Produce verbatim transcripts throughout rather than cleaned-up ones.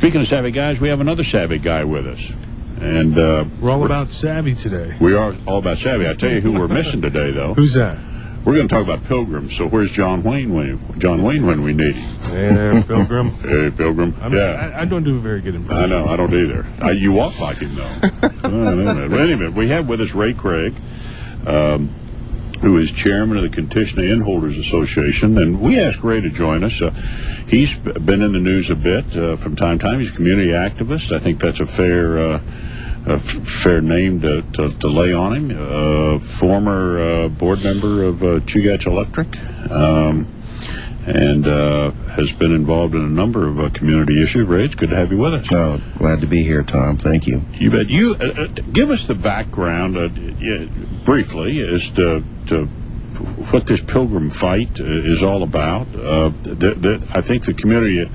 Speaking of savvy guys, we have another savvy guy with us. And uh, we're all about savvy today. We are all about savvy. I tell you who we're missing today, though. Who's that? We're going to talk about Pilgrims. So where's John Wayne when John Wayne when we need him? Hey there, Pilgrim. Hey, Pilgrim. I'm, yeah, I, I don't do a very good impression. I know, I don't either. I, you walk like him, though. oh, no, well, anyway, we have with us Ray Craig, um, who is chairman of the Kantishna Inn Holders Association, and we asked Ray to join us. Uh, he's been in the news a bit uh, from time to time. He's a community activist. I think that's a fair. Uh, A fair name to, to, to lay on him. Uh, former uh, board member of uh, Chugach Electric, um, and uh, has been involved in a number of uh, community issues. Ray, it's good to have you with us. Oh, glad to be here, Tom. Thank you. You bet. You uh, uh, give us the background uh, yeah, briefly as to, to what this Pilgrim fight uh, is all about. Uh, th- th- I think the community.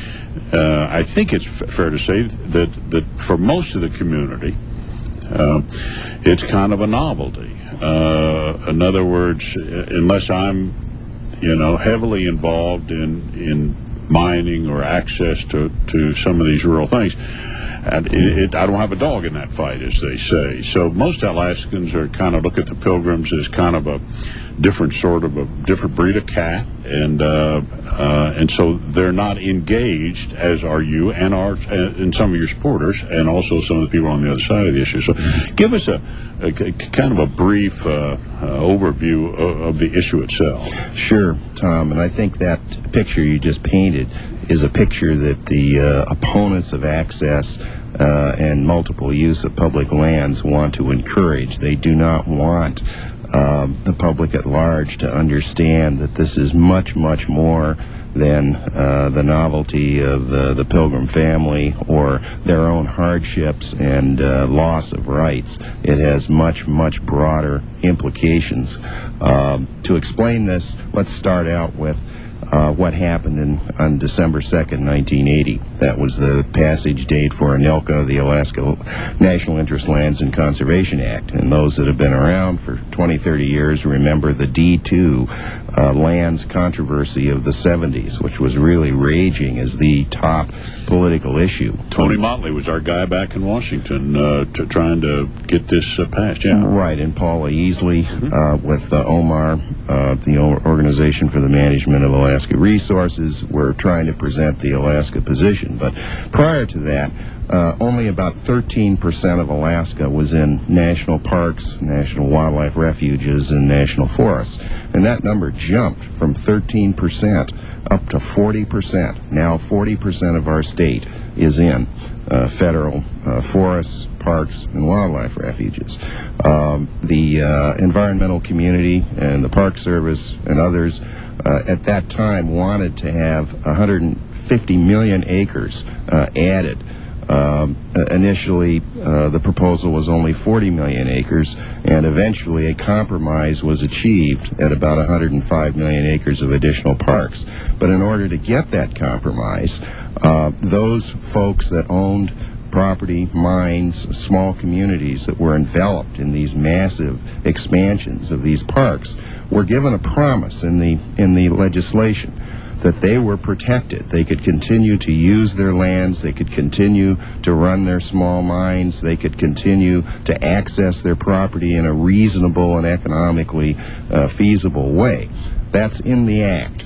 Uh, I think it's f- fair to say that, that for most of the community, uh, it's kind of a novelty. Uh, in other words, unless I'm, you know, heavily involved in in mining or access to, to some of these rural things, and it, it, I don't have a dog in that fight, as they say. So most Alaskans are kind of look at the Pilgrims as kind of a different sort of a different breed of cat, and uh, uh, and so they're not engaged, as are you and are and some of your supporters, and also some of the people on the other side of the issue. So, give us a, a, a kind of a brief uh, uh, overview of, of the issue itself. Sure, Tom, and I think that picture you just painted is a picture that the uh, opponents of access uh, and multiple use of public lands want to encourage. They do not want Uh, the public at large to understand that this is much, much more than uh, the novelty of uh, the Pilgrim family or their own hardships and uh, loss of rights. It has much, much broader implications. Um, to explain this, let's start out with Uh, what happened in, on December second, nineteen eighty. That was the passage date for ANILCA, the Alaska National Interest Lands and Conservation Act. And those that have been around for twenty, thirty years remember the D two uh, lands controversy of the seventies, which was really raging as the top political issue. Tony Motley was our guy back in Washington uh, to trying to get this uh, passed. Yeah, right. And Paula Easley mm-hmm. uh, with uh, OMAR, uh, the Organization for the Management of Alaska Resources, were trying to present the Alaska position. But prior to that, uh, only about thirteen percent of Alaska was in national parks, national wildlife refuges, and national forests. And that number jumped from thirteen percent up to forty percent. Now forty percent of our state is in uh, federal uh, forests, parks, and wildlife refuges. Um, the uh, environmental community and the Park Service and others uh, at that time wanted to have one hundred fifty million acres uh, added. Um, initially, uh, the proposal was only forty million acres, and eventually a compromise was achieved at about one hundred five million acres of additional parks. But in order to get that compromise, uh, those folks that owned property, mines, small communities that were enveloped in these massive expansions of these parks were given a promise in the in the legislation that they were protected. They could continue to use their lands, they could continue to run their small mines, they could continue to access their property in a reasonable and economically uh, feasible way. That's in the act.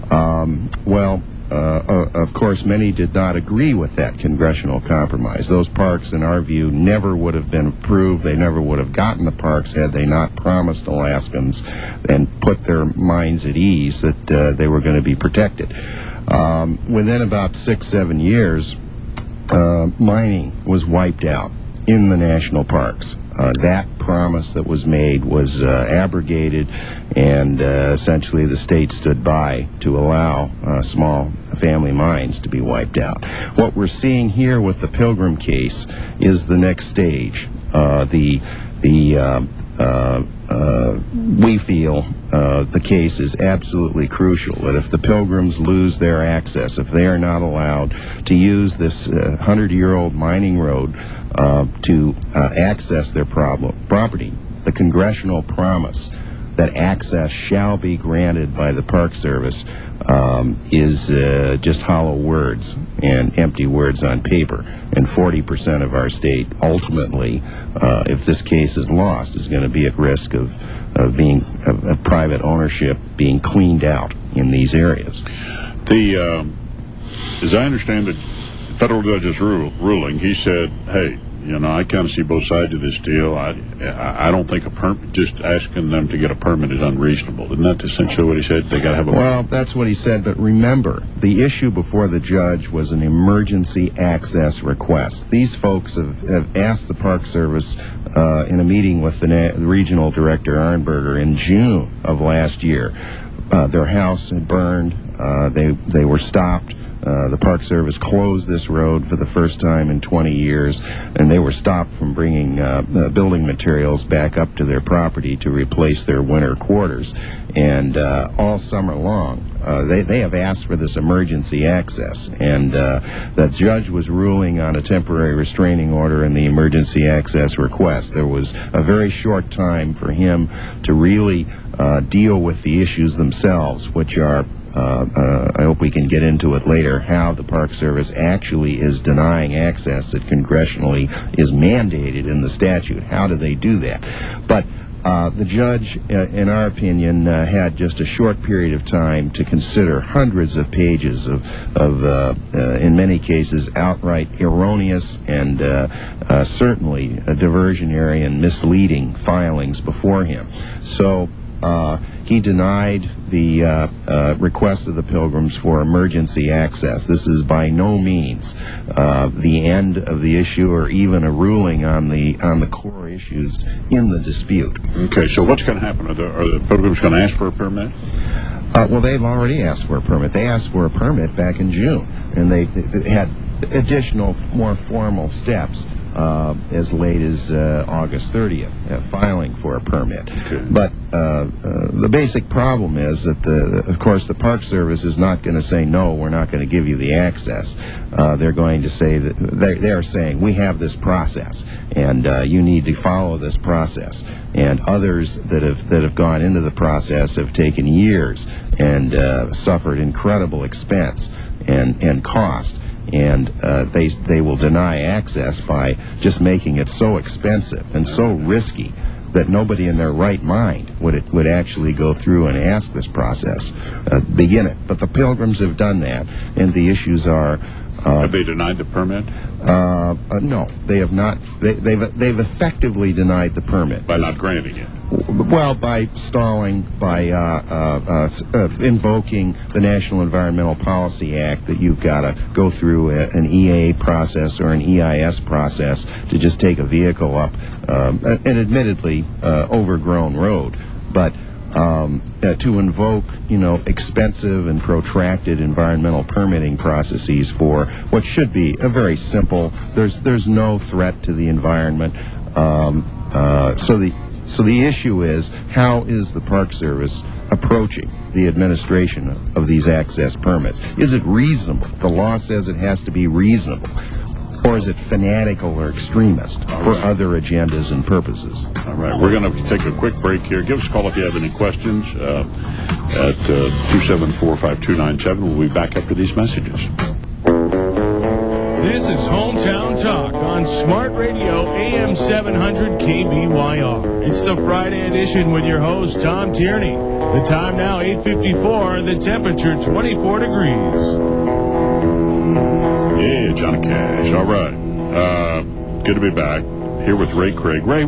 Um, well, uh, uh, of course, many did not agree with that congressional compromise. Those parks, in our view, never would have been approved. They never would have gotten the parks had they not promised Alaskans and put their minds at ease that uh, they were going to be protected. Um, within about six, seven years, uh, mining was wiped out in the national parks. Uh, that promise that was made was uh, abrogated, and uh, essentially the state stood by to allow uh, small family mines to be wiped out. What we're seeing here with the Pilgrim case is the next stage. Uh, the the uh, uh, uh, we feel uh, the case is absolutely crucial, that if the Pilgrims lose their access, if they are not allowed to use this uh, hundred-year-old mining road uh, to uh, access their problem, property, the congressional promise that access shall be granted by the Park Service um, is uh, just hollow words and empty words on paper. And forty percent of our state ultimately, uh, if this case is lost, is going to be at risk of, of being of, of private ownership being cleaned out in these areas. The, um, as I understand it, federal judge's rule, ruling, he said, hey, you know, I kind of see both sides of this deal. I, I don't think a permit, just asking them to get a permit is unreasonable. Isn't that essentially what he said? They got to have a Well, that's what he said, but remember, the issue before the judge was an emergency access request. These folks have, have asked the Park Service uh, in a meeting with the, na- the regional director, Arnberger, in June of last year. Uh, their house had burned. Uh, they, they were stopped. Uh, the Park Service closed this road for the first time in twenty years, and they were stopped from bringing uh, uh, building materials back up to their property to replace their winter quarters. And uh, all summer long, uh, they, they have asked for this emergency access. And uh, the judge was ruling on a temporary restraining order in the emergency access request. There was a very short time for him to really uh, deal with the issues themselves, which are Uh, uh, I hope we can get into it later, how the Park Service actually is denying access that congressionally is mandated in the statute. How do they do that? But uh, the judge, uh, in our opinion, uh, had just a short period of time to consider hundreds of pages of, of uh, uh, in many cases, outright erroneous and uh, uh, certainly uh, diversionary and misleading filings before him. So uh, he denied the uh, uh, request of the Pilgrims for emergency access. This is by no means uh, the end of the issue or even a ruling on the on the core issues in the dispute. Okay, so what's going to happen? Are the, are the Pilgrims going to ask for a permit? Uh, well, they've already asked for a permit. They asked for a permit back in June, and they, they had additional, more formal steps uh, as late as uh, August thirtieth, uh, filing for a permit. Okay. But uh, uh, the basic problem is that, the, of course, the Park Service is not going to say, no, we're not going to give you the access. Uh, they're going to say that they're, they're saying, we have this process, and uh, you need to follow this process. And others that have that have gone into the process have taken years and uh, suffered incredible expense and, and cost. And uh, they they will deny access by just making it so expensive and so risky that nobody in their right mind would it, would actually go through and ask this process, uh, begin it. But the Pilgrims have done that, and the issues are. Uh, Have they denied the permit? Uh, uh, no, they have not. They, they've they've effectively denied the permit By not granting it. Well, by stalling, by uh, uh, uh, uh, invoking the National Environmental Policy Act that you've got to go through a, an E A process or an E I S process to just take a vehicle up um, an admittedly uh, overgrown road, but. Um, uh, to invoke, you know, expensive and protracted environmental permitting processes for what should be a very simple. There's there's no threat to the environment. Um, uh, so the so the issue is, how is the Park Service approaching the administration of, of these access permits? Is it reasonable? The law says it has to be reasonable. Or is it fanatical or extremist for other agendas and purposes? All right, we're going to take a quick break here. Give us a call if you have any questions uh, at uh, two seven four, five two nine seven. We'll be back after these messages. This is Hometown Talk on Smart Radio A M seven hundred K B Y R. It's the Friday edition with your host, Tom Tierney. The time now, eight fifty-four, the temperature, twenty-four degrees. Yeah, Johnny Cash. All right. Uh, good to be back here with Ray Craig. Ray,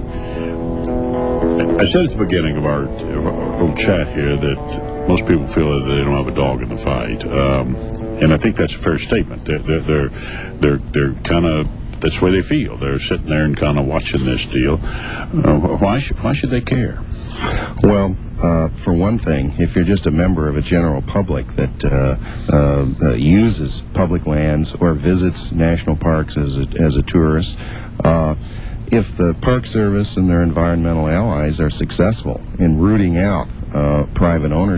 I said at the beginning of our, of our little chat here that most people feel that they don't have a dog in the fight. Um, and I think that's a fair statement. They're, they're, they're, they're, they're kind of, that's the way they feel. They're sitting there and kind of watching this deal. Uh, why, should, why should they care? Well, uh, for one thing, if you're just a member of a general public that uh, uh, uh, uses public lands or visits national parks as a, as a tourist, uh, if the Park Service and their environmental allies are successful in rooting out uh, private ownership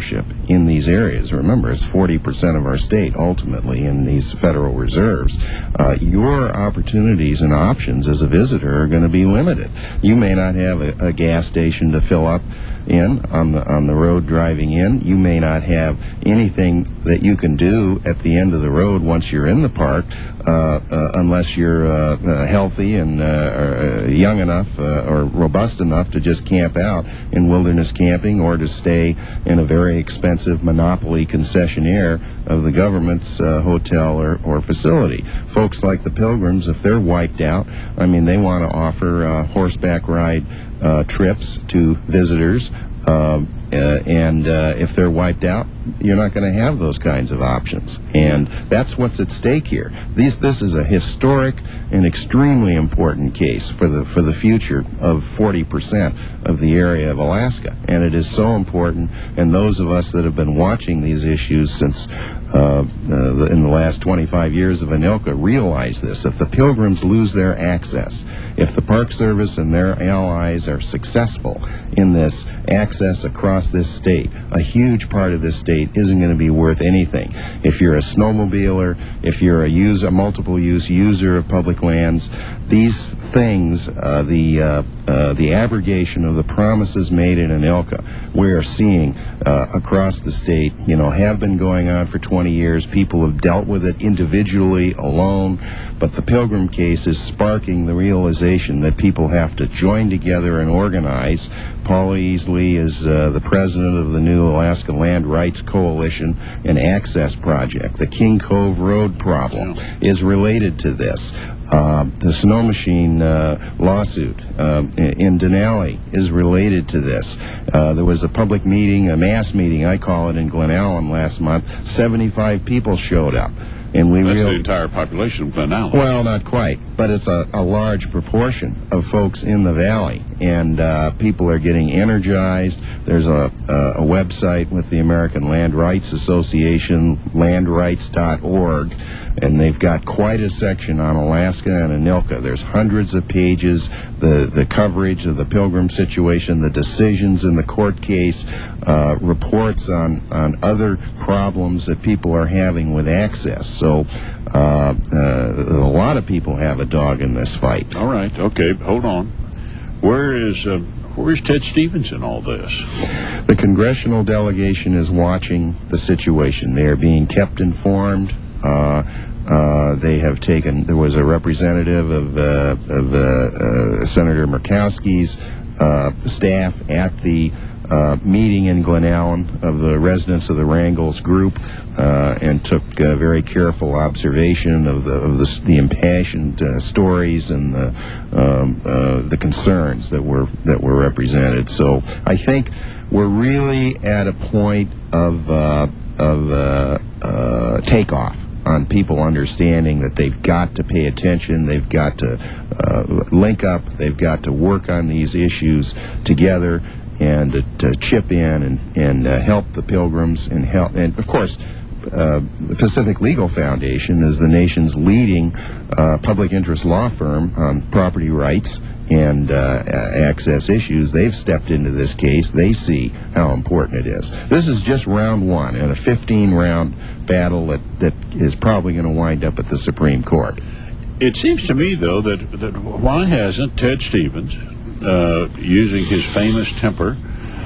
in these areas. Remember, it's forty percent of our state ultimately in these federal reserves. Uh, your opportunities and options as a visitor are going to be limited. You may not have a, a gas station to fill up in on the on the road driving in. You may not have anything that you can do at the end of the road once you're in the park, uh, uh, unless you're uh, uh, healthy and uh, uh, young enough uh, or robust enough to just camp out in wilderness camping, or to stay in a very expensive monopoly concessionaire of the government's uh, hotel or, or facility. Folks like the Pilgrims, if they're wiped out, I mean, they want to offer uh, horseback ride uh, trips to visitors. Um, uh, and uh, if they're wiped out, you're not going to have those kinds of options. And that's what's at stake here. These, this is a historic and extremely important case for the for the future of forty percent of the area of Alaska. And it is so important, and those of us that have been watching these issues since uh, uh, the, in the last twenty-five years of ANILCA realize this. If the Pilgrims lose their access, if the Park Service and their allies are successful in this access across this state, a huge part of this state isn't going to be worth anything. If you're a snowmobiler, if you're a user, a multiple use user of public lands, these things, uh, the uh, uh, the abrogation of the promises made in ANILCA, we are seeing uh, across the state, you know, have been going on for twenty years. People have dealt with it individually, alone, but the Pilgrim case is sparking the realization that people have to join together and organize. Paula Easley is uh, the president of the new Alaska Land Rights Coalition and Access Project. The King Cove Road problem is related to this. Uh, the snow machine uh, lawsuit um, in, in Denali is related to this. Uh, there was a public meeting, a mass meeting, I call it, in Glen Allen last month. seventy-five people showed up. And we That's real- the entire population of Glen Allen. Well, not quite, but it's a, a large proportion of folks in the valley, and uh, people are getting energized. There's a, a, a website with the American Land Rights Association, land rights dot org, and they've got quite a section on Alaska and ANILCA. There's hundreds of pages, the, the coverage of the Pilgrim situation, the decisions in the court case, uh, reports on, on other problems that people are having with access. So uh, uh, a lot of people have a dog in this fight. All right, okay, hold on. Where is uh, where's Ted Stevens in all this? The congressional delegation is watching the situation. They are being kept informed. Uh, uh, they have taken, there was a representative of, uh, of uh, uh, Senator Murkowski's uh, staff at the uh, meeting in Glen Allen of the residents of the Wrangles group, uh, and took uh, very careful observation of the, of the, the impassioned uh, stories and the, um, uh, the concerns that were, that were represented. So I think we're really at a point of, uh, of uh, uh, takeoff on people understanding that they've got to pay attention, they've got to uh, link up, they've got to work on these issues together, and to, to chip in and, and uh, help the Pilgrims, and help, and of course, uh, the Pacific Legal Foundation is the nation's leading uh, public interest law firm on property rights and uh, access issues. They've stepped into this case. They see how important it is. This is just round one in a fifteen round battle that, that is probably going to wind up at the Supreme Court. It seems to me, though, that, that why hasn't Ted Stevens, uh, using his famous temper,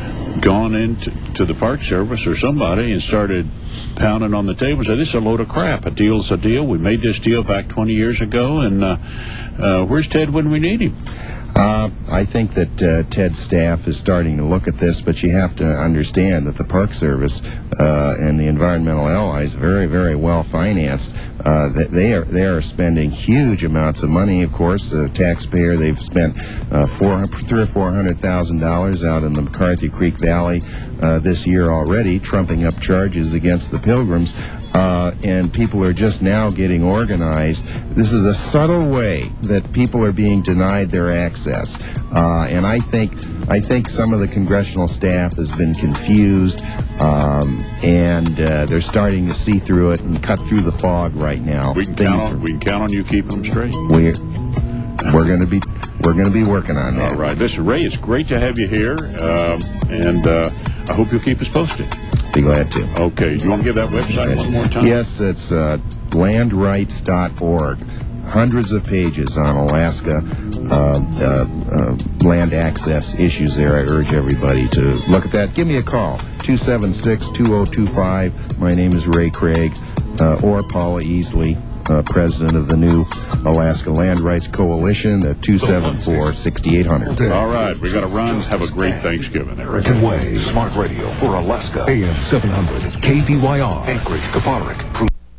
gone into to the Park Service or somebody and started pounding on the table and said, this is a load of crap. A deal's a deal. We made this deal back twenty years ago, and uh, uh, where's Ted when we need him? Uh, I think that uh, Ted's staff is starting to look at this, but you have to understand that the Park Service uh, and the environmental allies, very, very well financed. Uh, that they are they are spending huge amounts of money. Of course, the taxpayer, they've spent uh, four, three or four hundred thousand dollars out in the McCarthy Creek Valley uh, this year already, trumping up charges against the Pilgrims. Uh, and people are just now getting organized. This is a subtle way that people are being denied their access, uh, and I think I think some of the congressional staff has been confused, um, and uh, they're starting to see through it and cut through the fog right now. We can count on we can count on you keeping them straight. We're we're going to be we're going to be working on that. All right, listen, Ray, it's great to have you here, um, and uh, I hope you'll keep us posted. Be glad to. Okay. Do you want to give that website one more time? Yes, it's uh, land rights dot org. Hundreds of pages on Alaska uh, uh, uh, land access issues there. I urge everybody to look at that. Give me a call, two seven six, two oh two five. My name is Ray Craig, uh, or Paula Easley, uh, president of the new Alaska Land Rights Coalition at two seven four, six eight zero zero. All right. We got to run. Have a great Thanksgiving, everybody. American Way, Smart Radio for Alaska. A M seven hundred, K B Y R, Anchorage, Kapparik.